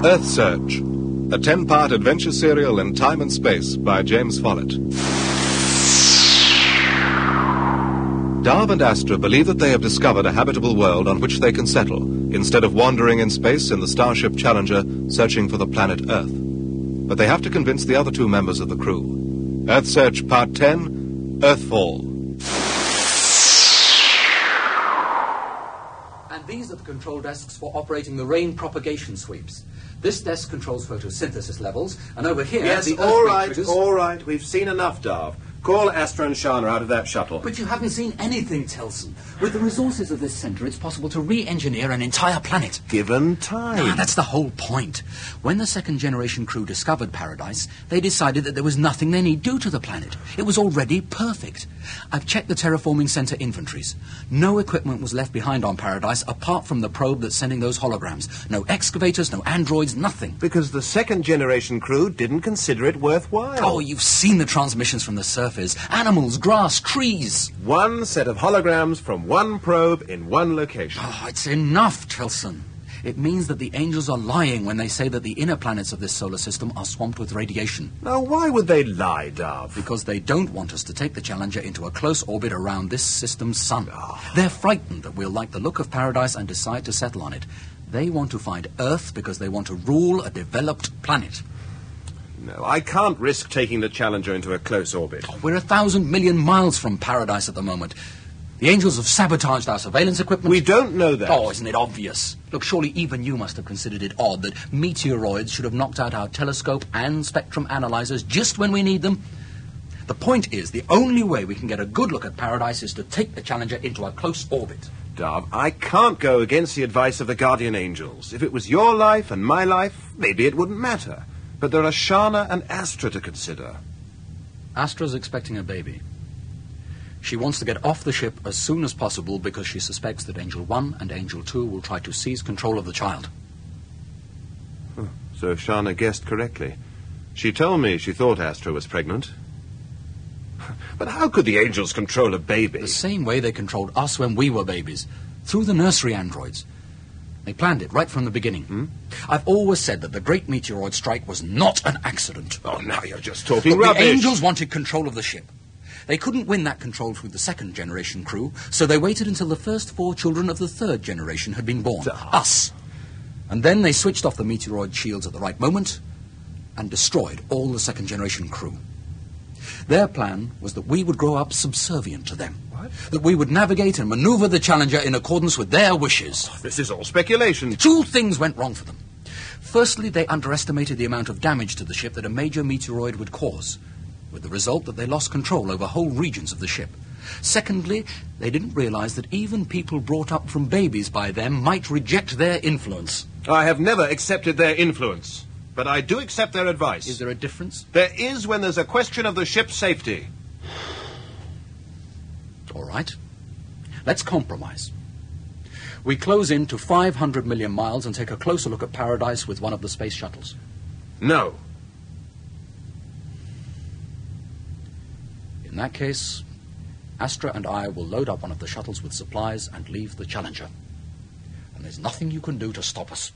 Earth Search, a 10-part adventure serial in time and space by James Follett. Darv and Astra believe that they have discovered a habitable world on which they can settle, instead of wandering in space in the Starship Challenger searching for the planet Earth. But they have to convince the other two members of the crew. Earth Search Part 10, Earthfall. And these are the control desks for operating the rain propagation sweeps. This desk controls photosynthesis levels, and over here... Yes, the all Earth right. We've seen enough, Darv. Call Astra and Shana out of that shuttle. But you haven't seen anything, Telson. With the resources of this centre, it's possible to re-engineer an entire planet. Given time. That's the whole point. When the second-generation crew discovered Paradise, they decided that there was nothing they need do to the planet. It was already perfect. I've checked the terraforming centre inventories. No equipment was left behind on Paradise apart from the probe that's sending those holograms. No excavators, no androids, nothing. Because the second-generation crew didn't consider it worthwhile. Oh, you've seen the transmissions from the surface. Animals, grass, trees. One set of holograms from one probe in one location. Oh, it's enough, Tilson. It means that the angels are lying when they say that the inner planets of this solar system are swamped with radiation. Now, why would they lie, Darv? Because they don't want us to take the Challenger into a close orbit around this system's sun. They're frightened that we'll like the look of Paradise and decide to settle on it. They want to find Earth because they want to rule a developed planet. No, I can't risk taking the Challenger into a close orbit. We're 1,000 million miles from Paradise at the moment. The angels have sabotaged our surveillance equipment. We don't know that. Oh, isn't it obvious? Look, surely even you must have considered it odd that meteoroids should have knocked out our telescope and spectrum analyzers just when we need them. The point is, the only way we can get a good look at Paradise is to take the Challenger into a close orbit. Darv, I can't go against the advice of the Guardian Angels. If it was your life and my life, maybe it wouldn't matter. But there are Shana and Astra to consider. Astra's expecting a baby. She wants to get off the ship as soon as possible because she suspects that Angel 1 and Angel 2 will try to seize control of the child. So Shana guessed correctly. She told me she thought Astra was pregnant. But how could the angels control a baby? The same way they controlled us when we were babies, through the nursery androids. They planned it right from the beginning. I've always said that the Great Meteoroid Strike was not an accident. Oh, now you're just talking Look, rubbish. The angels wanted control of the ship. They couldn't win that control through the second-generation crew, so they waited until the first 4 children of the third generation had been born. Us. And then they switched off the meteoroid shields at the right moment and destroyed all the second-generation crew. Their plan was that we would grow up subservient to them. What? That we would navigate and maneuver the Challenger in accordance with their wishes. This is all speculation. 2 things went wrong for them. Firstly, they underestimated the amount of damage to the ship that a major meteoroid would cause, with the result that they lost control over whole regions of the ship. Secondly, they didn't realize that even people brought up from babies by them might reject their influence. I have never accepted their influence, but I do accept their advice. Is there a difference? There is when there's a question of the ship's safety. All right. Let's compromise. We close in to 500 million miles and take a closer look at Paradise with one of the space shuttles. No. In that case, Astra and I will load up one of the shuttles with supplies and leave the Challenger. And there's nothing you can do to stop us.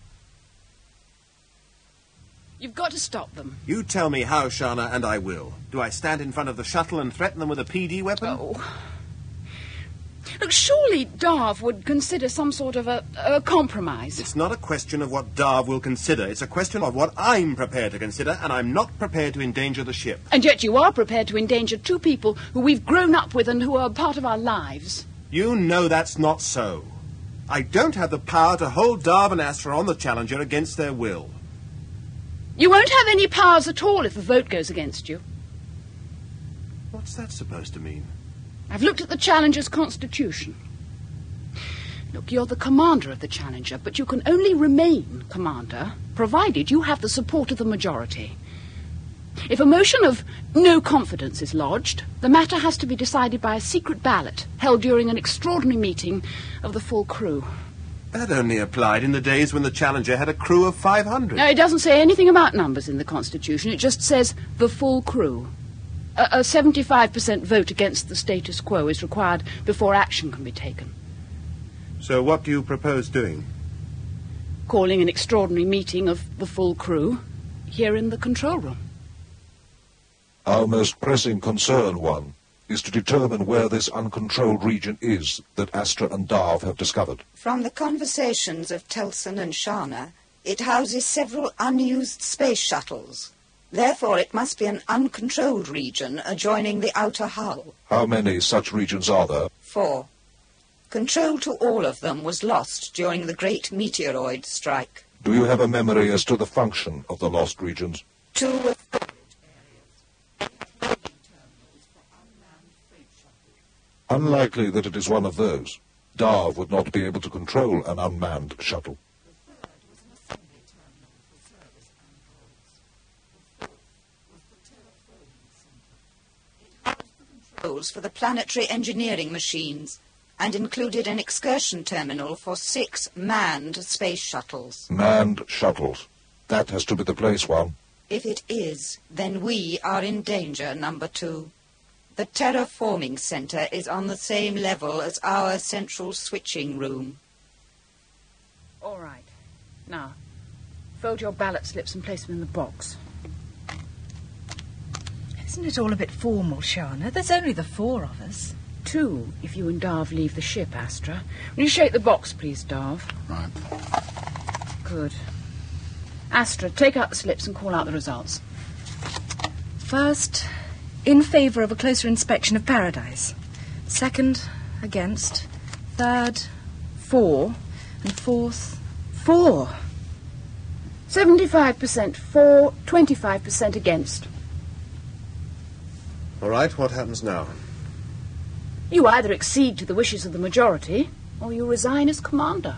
You've got to stop them. You tell me how, Shana, and I will. Do I stand in front of the shuttle and threaten them with a PD weapon? Oh. Look, surely Darv would consider some sort of a compromise. It's not a question of what Darv will consider. It's a question of what I'm prepared to consider, and I'm not prepared to endanger the ship. And yet you are prepared to endanger 2 people who we've grown up with and who are part of our lives. You know that's not so. I don't have the power to hold Darv and Astra on the Challenger against their will. You won't have any powers at all if the vote goes against you. What's that supposed to mean? I've looked at the Challenger's constitution. Look, you're the commander of the Challenger, but you can only remain commander provided you have the support of the majority. If a motion of no confidence is lodged, the matter has to be decided by a secret ballot held during an extraordinary meeting of the full crew. That only applied in the days when the Challenger had a crew of 500. No, it doesn't say anything about numbers in the Constitution. It just says the full crew. A 75% vote against the status quo is required before action can be taken. So what do you propose doing? calling an extraordinary meeting of the full crew here in the control room. Our most pressing concern, One, is to determine where this uncontrolled region is that Astra and Darv have discovered. From the conversations of Telson and Shana, it houses several unused space shuttles. Therefore, it must be an uncontrolled region adjoining the outer hull. How many such regions are there? 4. Control to all of them was lost during the Great Meteoroid Strike. Do you have a memory as to the function of the lost regions? 2 were Unlikely that it is one of those. Darv would not be able to control an unmanned shuttle. controls for the planetary engineering machines and included an excursion terminal for 6 manned space shuttles. Manned shuttles. That has to be the place, One. If it is, then we are in danger, Number 2. The terraforming center is on the same level as our central switching room. All right. Now, fold your ballot slips and place them in the box. Isn't it all a bit formal, Shana? There's only the 4 of us. 2, if you and Darv leave the ship, Astra. Will you shake the box, please, Darv? Right. Good. Astra, take out the slips and call out the results. First, in favour of a closer inspection of Paradise. Second, against. Third, 4. and fourth, 4. 75% for, 25% against. All right, what happens now? You either accede to the wishes of the majority, or you resign as commander.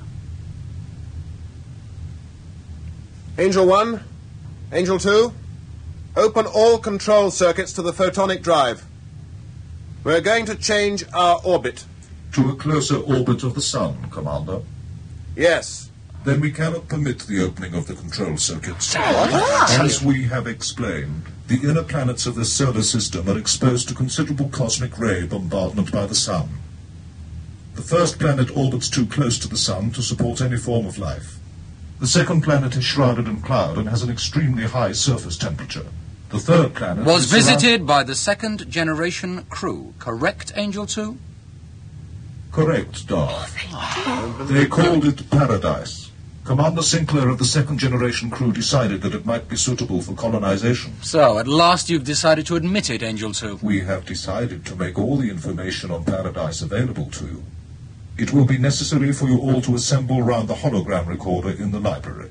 Angel 1, Angel 2, open all control circuits to the photonic drive. We're going to change our orbit. To a closer orbit of the Sun, Commander. Yes. Then we cannot permit the opening of the control circuits. As we have explained, the inner planets of this solar system are exposed to considerable cosmic ray bombardment by the Sun. The first planet orbits too close to the Sun to support any form of life. The second planet is shrouded in cloud and has an extremely high surface temperature. The third planet was visited by the second generation crew, correct, Angel 2? Correct, Darv. They called it Paradise. Commander Sinclair of the second generation crew decided that it might be suitable for colonization. So, at last you've decided to admit it, Angel 2. We have decided to make all the information on Paradise available to you. It will be necessary for you all to assemble round the hologram recorder in the library.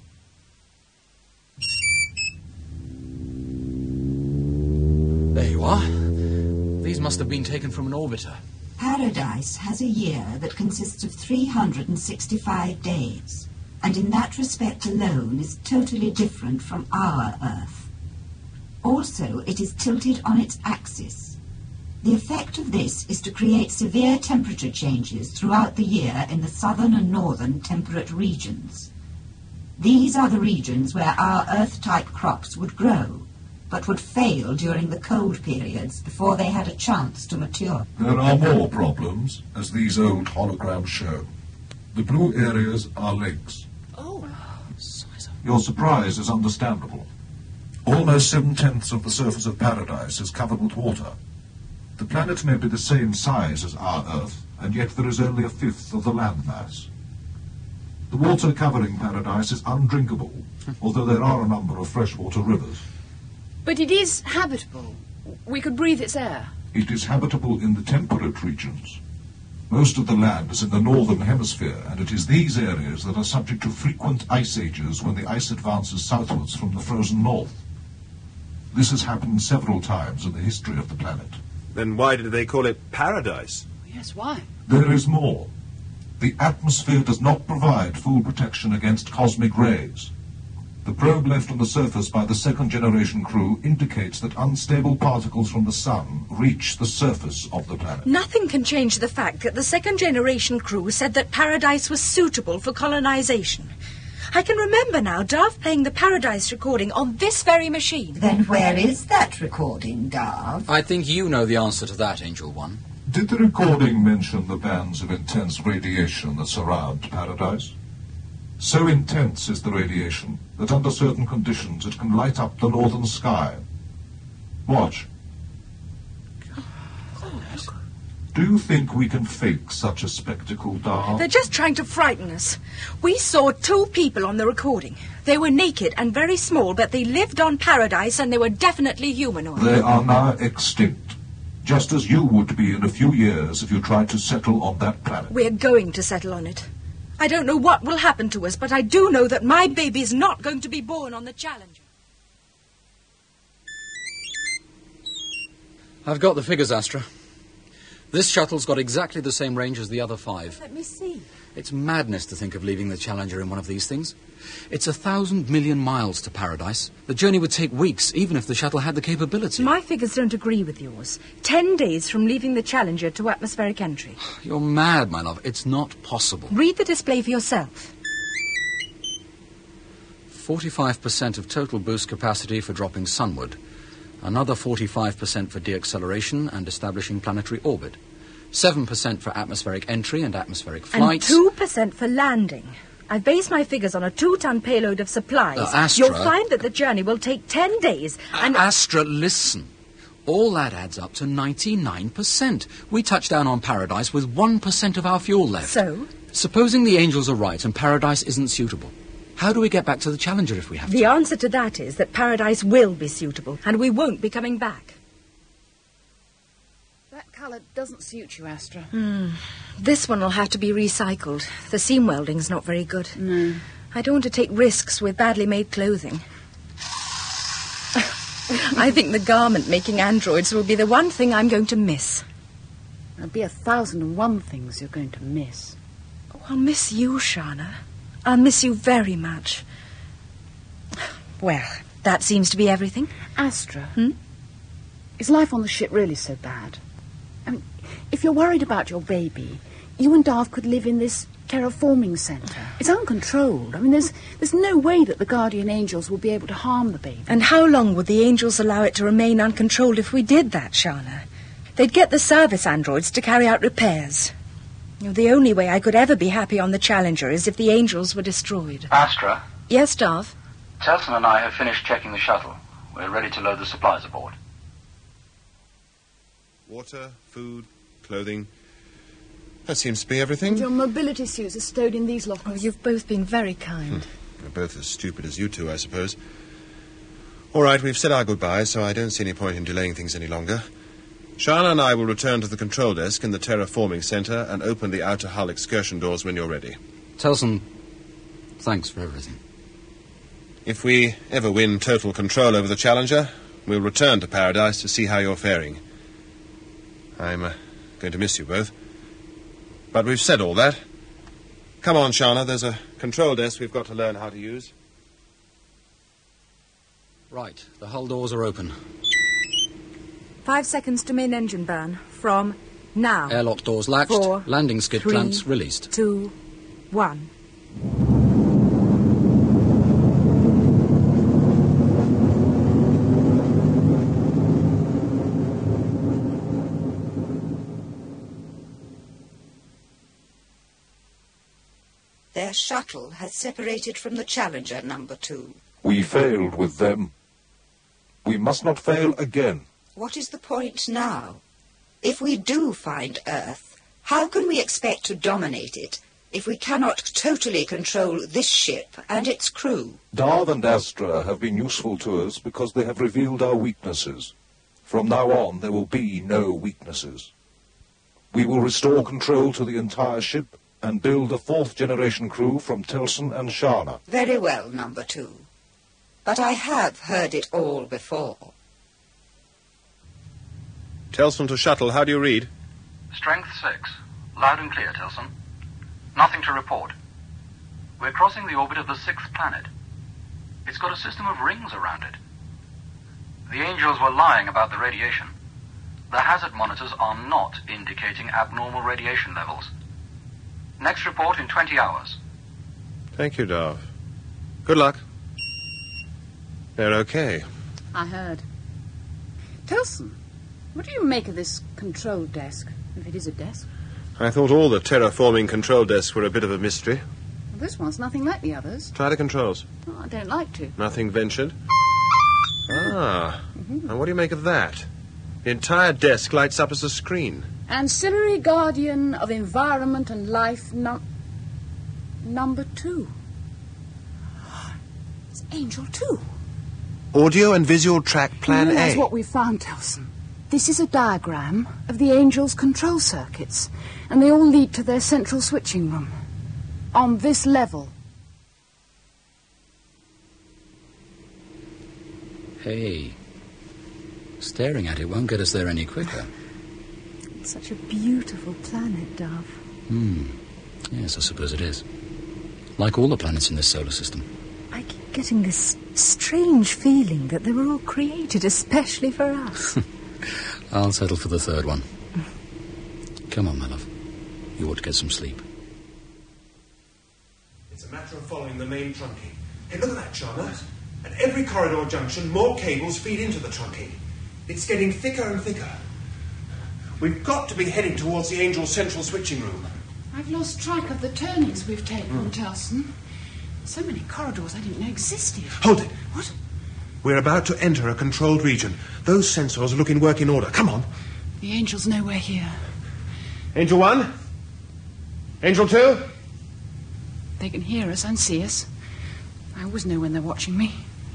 There you are. These must have been taken from an orbiter. Paradise has a year that consists of 365 days, and in that respect alone is totally different from our Earth. Also, it is tilted on its axis. The effect of this is to create severe temperature changes throughout the year in the southern and northern temperate regions. These are the regions where our Earth-type crops would grow, but would fail during the cold periods before they had a chance to mature. There are more problems, as these old holograms show. The blue areas are lakes. Oh, Your surprise is understandable. Almost 7/10 of the surface of Paradise is covered with water. The planet may be the same size as our Earth, and yet there is only 1/5 of the landmass. The water covering Paradise is undrinkable, although there are a number of freshwater rivers. But it is habitable. We could breathe its air. It is habitable in the temperate regions. Most of the land is in the northern hemisphere, and it is these areas that are subject to frequent ice ages when the ice advances southwards from the frozen north. This has happened several times in the history of the planet. Then why did they call it Paradise? Yes, why? There is more. The atmosphere does not provide full protection against cosmic rays. The probe left on the surface by the second generation crew indicates that unstable particles from the Sun reach the surface of the planet. Nothing can change the fact that the second generation crew said that Paradise was suitable for colonization. I can remember now Darv playing the Paradise recording on this very machine. Then where is that recording, Darv? I think you know the answer to that, Angel 1. Did the recording mention the bands of intense radiation that surround Paradise? So intense is the radiation that under certain conditions it can light up the northern sky. Watch. Do you think we can fake such a spectacle, Dar? They're just trying to frighten us. We saw 2 people on the recording. They were naked and very small, but they lived on Paradise and they were definitely humanoid. They are now extinct, just as you would be in a few years if you tried to settle on that planet. We're going to settle on it. I don't know what will happen to us, but I do know that my baby's not going to be born on the Challenger. I've got the figures, Astra. This shuttle's got exactly the same range as the other 5. Let me see. It's madness to think of leaving the Challenger in one of these things. It's 1,000 million miles to Paradise. The journey would take weeks, even if the shuttle had the capability. My figures don't agree with yours. 10 days from leaving the Challenger to atmospheric entry. You're mad, my love. It's not possible. Read the display for yourself. 45% of total boost capacity for dropping sunward. Another 45% for deacceleration and establishing planetary orbit. 7% for atmospheric entry and atmospheric flight. And 2% for landing. I've based my figures on a 2-ton payload of supplies. Astra... You'll find that the journey will take 10 days and... Astra, listen. All that adds up to 99%. We touched down on Paradise with 1% of our fuel left. So? Supposing the Angels are right and Paradise isn't suitable, how do we get back to the Challenger if we have to? The answer to that is that Paradise will be suitable, and we won't be coming back. That colour doesn't suit you, Astra. This one will have to be recycled. The seam welding's not very good. No. I don't want to take risks with badly made clothing. I think the garment-making androids will be the one thing I'm going to miss. There'll be 1,001 things you're going to miss. Oh, I'll miss you, Shana. I'll miss you very much. Well, that seems to be everything. Astra, is life on the ship really so bad? I mean, if you're worried about your baby, you and Darth could live in this terraforming centre. It's uncontrolled. I mean, there's no way that the Guardian Angels will be able to harm the baby. And how long would the Angels allow it to remain uncontrolled if we did that, Shana? They'd get the service androids to carry out repairs. The only way I could ever be happy on the Challenger is if the Angels were destroyed. Astra? Yes, Darth? Telson and I have finished checking the shuttle. We're ready to load the supplies aboard. Water, food, clothing. That seems to be everything. And your mobility suits are stowed in these Oh, lockers. you've both been very kind. We're both as stupid as you two, I suppose. All right, we've said our goodbyes, so I don't see any point in delaying things any longer. Shana and I will return to the control desk in the terraforming centre and open the outer hull excursion doors when you're ready. Telson, thanks for everything. If we ever win total control over the Challenger, we'll return to Paradise to see how you're faring. I'm going to miss you both. But we've said all that. Come on, Shana, there's a control desk we've got to learn how to use. Right, the hull doors are open. 5 seconds to main engine burn. From now. Airlock doors latched. 4, Landing skid 3, clamps released. 2, 1. Their shuttle has separated from the Challenger, number 2. We failed with them. We must not fail again. What is the point now? If we do find Earth, how can we expect to dominate it if we cannot totally control this ship and its crew? Darth and Astra have been useful to us because they have revealed our weaknesses. From now on, there will be no weaknesses. We will restore control to the entire ship and build a 4th-generation crew from Telson and Shana. Very well, number 2. But I have heard it all before. Telson to shuttle, how do you read? Strength 6. Loud and clear, Telson. Nothing to report. We're crossing the orbit of the 6th planet. It's got a system of rings around it. The Angels were lying about the radiation. The hazard monitors are not indicating abnormal radiation levels. Next report in 20 hours. Thank you, Darth. Good luck. They're okay. I heard. Telson, what do you make of this control desk, if it is a desk? I thought all the terraforming control desks were a bit of a mystery. This one's nothing like the others. Try the controls. Oh, I don't like to. Nothing ventured. Ah. And what do you make of that? The entire desk lights up as a screen. Ancillary Guardian of Environment and Life number 2. It's Angel 2. Audio and visual track plan A. That's what we found, Towson. This is a diagram of the Angel's control circuits, and they all lead to their central switching room. On this level. Hey, staring at it won't get us there any quicker. It's such a beautiful planet, Dove. Yes, I suppose it is. Like all the planets in this solar system. I keep getting this strange feeling that they were all created especially for us. I'll settle for the third one. Come on, my love. You ought to get some sleep. It's a matter of following the main trunking. Hey, look at that, Charlotte. At every corridor junction, more cables feed into the trunking. It's getting thicker and thicker. We've got to be heading towards the Angel's central switching room. I've lost track of the turnings we've taken, Towson. So many corridors I didn't know existed. Hold it. What? We're about to enter a controlled region. Those sensors look in working order. Come on. The Angel's nowhere here. Angel 1? Angel 2? They can hear us and see us. I always know when they're watching me.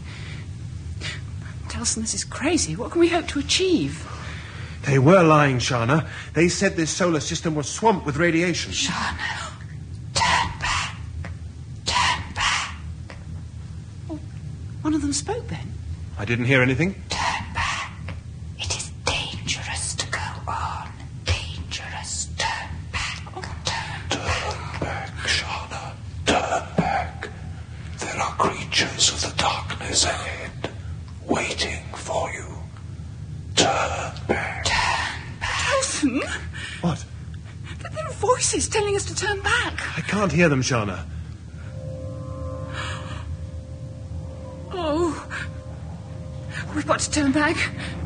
Towson, this is crazy. What can we hope to achieve? They were lying, Shana. They said this solar system was swamped with radiation. Shana, turn back. Turn back. Oh, one of them spoke then. I didn't hear anything. Turn back. It is dangerous to go on. Dangerous. Turn back. Turn back, Shana. Turn back. There are creatures of the darkness ahead, waiting for you. Turn back. Towson! What? There are voices telling us to turn back. I can't hear them, Shana. Oh. We've got to turn back.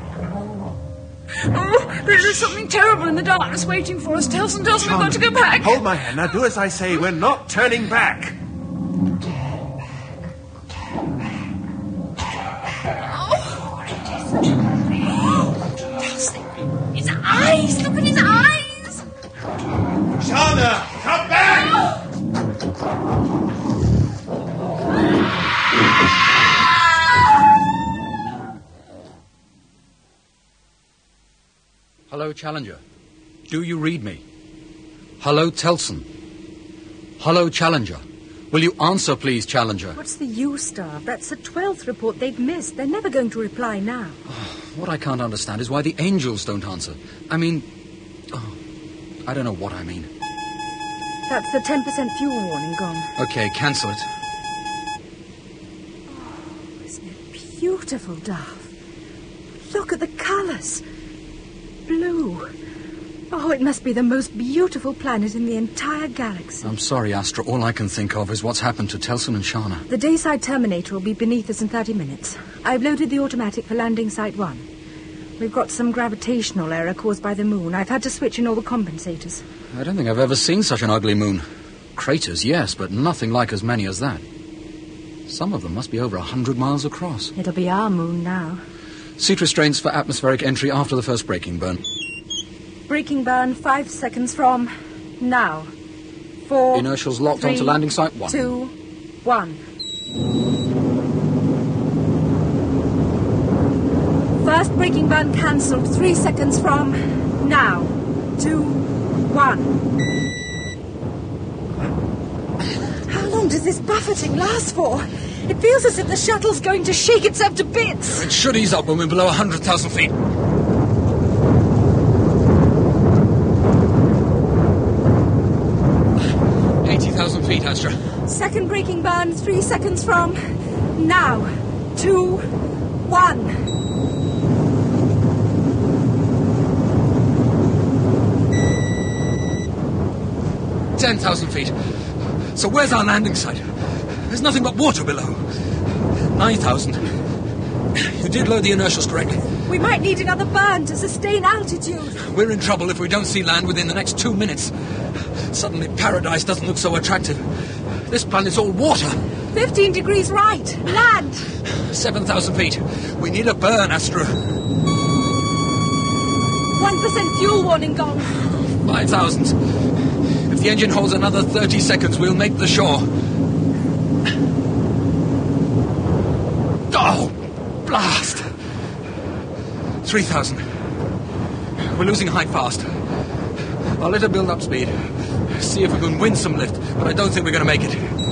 Oh, there's something terrible in the darkness waiting for us. Towson, we've got to go back. Hold my hand. Now do as I say. We're not turning back. His eyes! Look at his eyes! Shana, come back! Hello, Challenger. Do you read me? Hello, Towson. Hello, Challenger. Will you answer, please, Challenger? What's the use, Dove? That's the 12th report they've missed. They're never going to reply now. What I can't understand is why the Angels don't answer. I mean... I don't know what I mean. That's the 10% fuel warning gone. Okay, cancel it. Oh, isn't it beautiful, Dove? Look at the colours. Blue. Oh, it must be the most beautiful planet in the entire galaxy. I'm sorry, Astra. All I can think of is what's happened to Towson and Shana. The Dayside Terminator will be beneath us in 30 minutes. I've loaded the automatic for landing Site 1. We've got some gravitational error caused by the moon. I've had to switch in all the compensators. I don't think I've ever seen such an ugly moon. Craters, yes, but nothing like as many as that. Some of them must be over 100 miles across. It'll be our moon now. Seat restraints for atmospheric entry after the first braking burn. Braking burn 5 seconds from now. 4, Inertials locked 3, onto landing site 1. 2, 1. First braking burn cancelled 3 seconds from now. 2, 1. How long does this buffeting last for? It feels as if the shuttle's going to shake itself to bits. It should ease up when we're below 100,000 feet. Feet, Astra. Second braking burn 3 seconds from now. 2, 1. 10,000 feet. So where's our landing site? There's nothing but water below. 9,000. You did load the inertials correctly. We might need another burn to sustain altitude. We're in trouble if we don't see land within the next 2 minutes. Suddenly, paradise doesn't look so attractive. This planet's all water. 15 degrees right. Land. 7,000 feet. We need a burn, Astra. 1% fuel warning gone. 5,000. If the engine holds another 30 seconds, we'll make the shore. Oh, blast! 3,000. We're losing height fast. I'll let her build up speed. See if we can win some lift, but I don't think we're going to make it.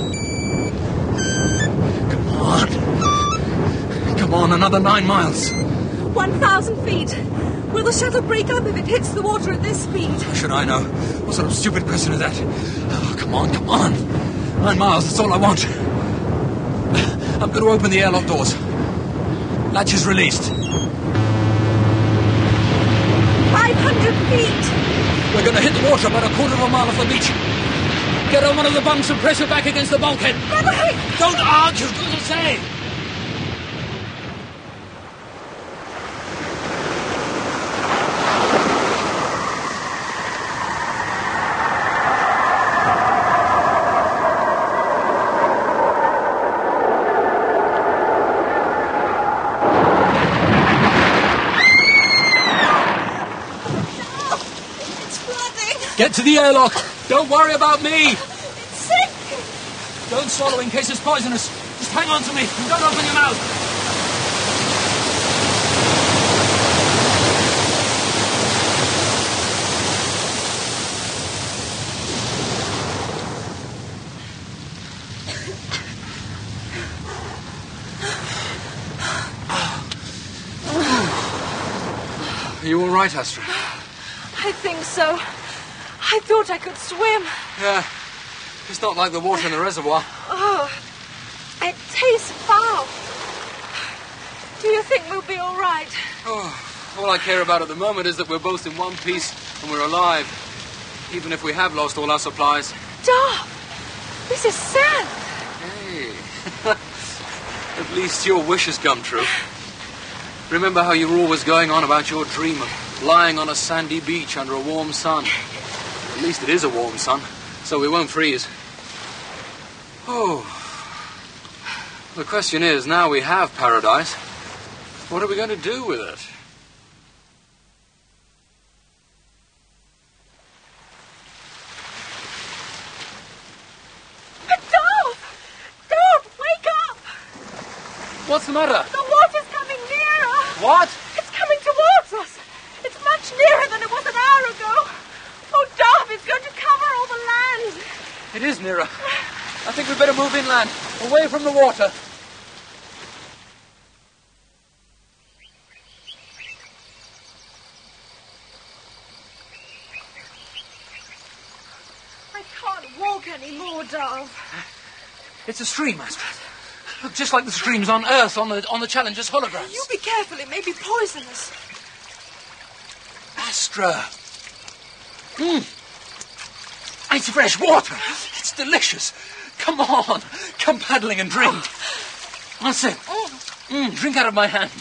Come on. Come on, another 9 miles. 1,000 feet. Will the shuttle break up if it hits the water at this speed? How should I know? What sort of stupid question is that? Oh, come on, come on. 9 miles, that's all I want. I'm going to open the airlock doors. Latch is released. 500 feet. We're going to hit the water about a quarter of a mile off the beach. Get on one of the bunks and press her back against the bulkhead. Don't argue, do as I say. Get to the airlock. Don't worry about me. It's sick. Don't swallow in case it's poisonous. Just hang on to me and don't open your mouth. Are you all right, Astra? I think so. I thought I could swim. Yeah. It's not like the water in the reservoir. Oh, it tastes foul. Do you think we'll be all right? Oh, all I care about at the moment is that we're both in one piece and we're alive, even if we have lost all our supplies. Darth, this is sad. Hey, at least your wish has come true. Remember how you were always going on about your dream of lying on a sandy beach under a warm sun? At least it is a warm sun, so we won't freeze. Oh. The question is, now we have paradise, what are we going to do with it? Darth, wake up! What's the matter? The water's coming nearer. What? It's coming towards us. It's much nearer than it was an hour ago. Oh, Darth, it's going to cover all the land. It is nearer. I think we'd better move inland, away from the water. I can't walk anymore, Darth. It's a stream, Astra. Look, just like the streams on Earth on the Challenger's holograms. You be careful, it may be poisonous. Astra. It's fresh water. It's delicious. Come on. Come paddling and drink. That's it. Drink out of my hand.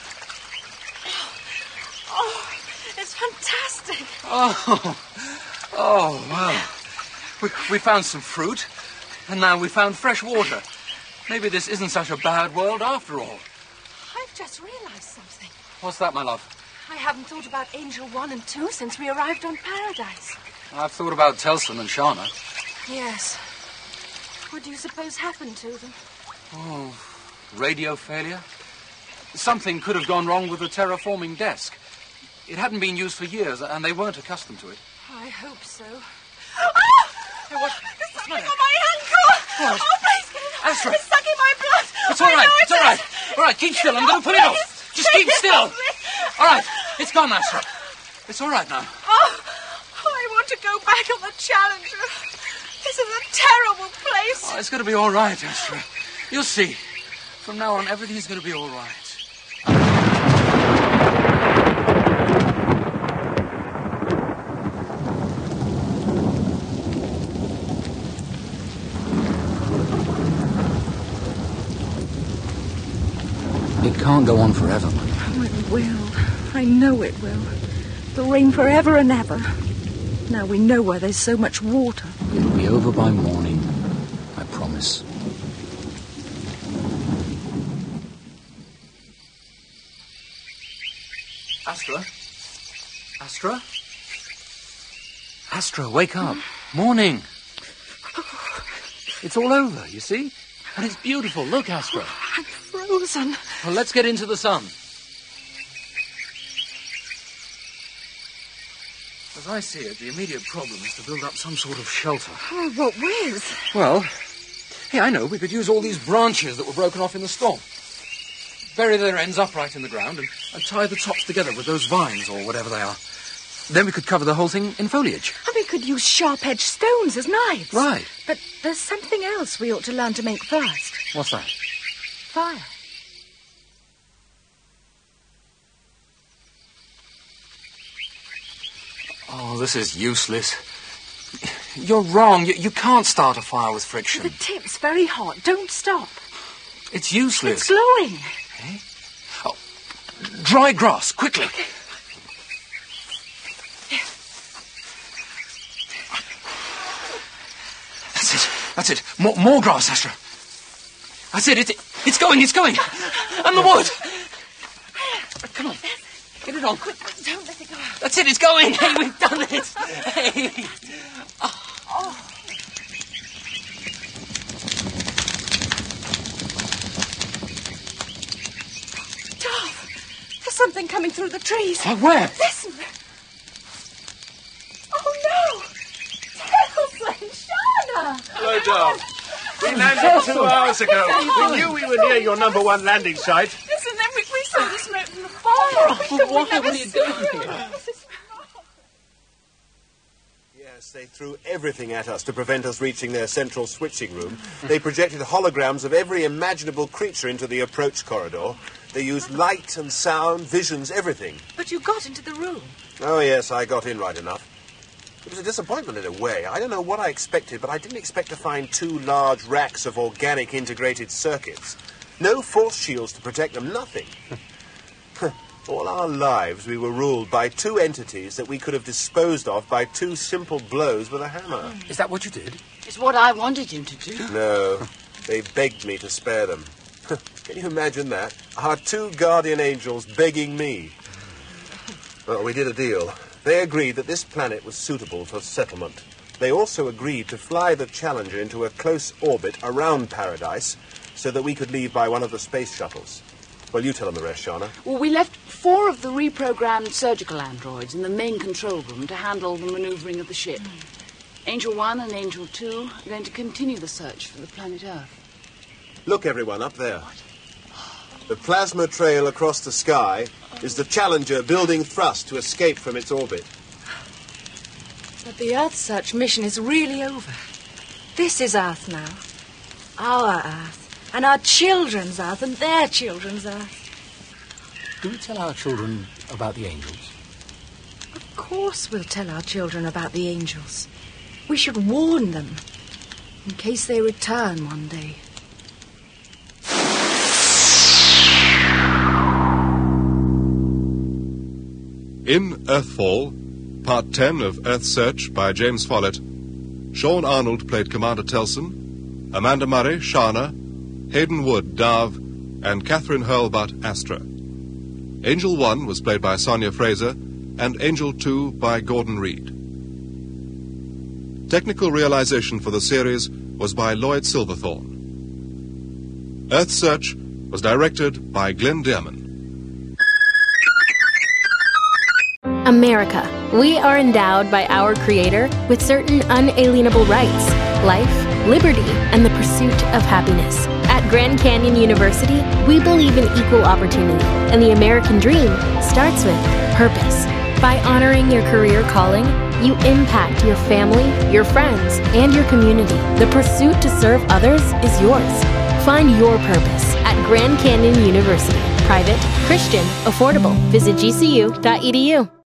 Oh, it's fantastic. Oh, wow. We found some fruit, and now we found fresh water. Maybe this isn't such a bad world after all. I've just realized something. What's that, my love? I haven't thought about Angel 1 and 2 since we arrived on Paradise. I've thought about Telson and Shana. Yes. What do you suppose happened to them? Oh, radio failure? Something could have gone wrong with the terraforming desk. It hadn't been used for years, and they weren't accustomed to it. I hope so. Hey, what? There's something on my ankle! What? Oh, please get it off! Astra. It's sucking my blood! It's all right, it's all right. All right, keep still. I'm going to pull it off. Just keep still. All right, it's gone, Astra. It's all right now. Oh, I want to go back on the Challenger. This is a terrible place. Oh, it's going to be all right, Astra. You'll see. From now on, everything's going to be all right. It can't go on forever, Mother. Oh, it will. I know it will. It'll rain forever and ever. Now we know why there's so much water. It'll be over by morning. I Paradise. Astra? Astra? Astra, wake up. Morning. It's all over, you see? And it's beautiful. Look, Astra. I'm frozen. Well, let's get into the sun. As I see it, the immediate problem is to build up some sort of shelter. Oh, what with? Well, hey, I know. We could use all these branches that were broken off in the storm. Bury their ends upright in the ground and tie the tops together with those vines or whatever they are. Then we could cover the whole thing in foliage. And we could use sharp-edged stones as knives. Right. But there's something else we ought to learn to make first. What's that? Fire. Oh, this is useless. You're wrong. You can't start a fire with friction. The tip's very hot. Don't stop. It's useless. It's glowing. Eh? Oh, dry grass, quickly. Okay. That's it. More grass, Astra. That's it. It's going. And the wood. Come on. Get it on. Quick, don't let it go. That's it. It's going. Hey, we've done it. Hey. Oh. Dove, there's something coming through the trees. Where? Listen. Oh, no. Telson, Shana. Hello, Dove. We landed 2 hours ago. We knew we were near your #1 landing site. Listen, then we saw the smoke from the fire. What are you doing here? Yes, they threw everything at us to prevent us reaching their central switching room. They projected holograms of every imaginable creature into the approach corridor. They used light and sound, visions, everything. But you got into the room. Oh, yes, I got in right enough. It was a disappointment in a way. I don't know what I expected, but I didn't expect to find 2 large racks of organic integrated circuits. No force shields to protect them, nothing. All our lives we were ruled by 2 entities that we could have disposed of by 2 simple blows with a hammer. Is that what you did? It's what I wanted him to do. No, they begged me to spare them. Can you imagine that? Our 2 guardian angels begging me. Well, we did a deal. They agreed that this planet was suitable for settlement. They also agreed to fly the Challenger into a close orbit around Paradise so that we could leave by one of the space shuttles. Well, you tell them the rest, Shana. Well, we left 4 of the reprogrammed surgical androids in the main control room to handle the maneuvering of the ship. Angel 1 and Angel 2 are going to continue the search for the planet Earth. Look, everyone, up there. The plasma trail across the sky is the Challenger building thrust to escape from its orbit. But the Earth search mission is really over. This is Earth now. Our Earth. And our children's Earth and their children's Earth. Do we tell our children about the angels? Of course we'll tell our children about the angels. We should warn them, in case they return one day. In Earthfall, Part 10 of Earth Search by James Follett, Sean Arnold played Commander Telson, Amanda Murray, Shana, Hayden Wood, Dove, and Catherine Hurlbutt, Astra. Angel 1 was played by Sonia Fraser, and Angel 2 by Gordon Reed. Technical realization for the series was by Lloyd Silverthorne. Earth Search was directed by Glenn Dearman. America. We are endowed by our Creator with certain unalienable rights: life, liberty, and the pursuit of happiness. At Grand Canyon University, we believe in equal opportunity, and the American dream starts with purpose. By honoring your career calling, you impact your family, your friends, and your community. The pursuit to serve others is yours. Find your purpose at Grand Canyon University. Private, Christian, affordable. Visit gcu.edu.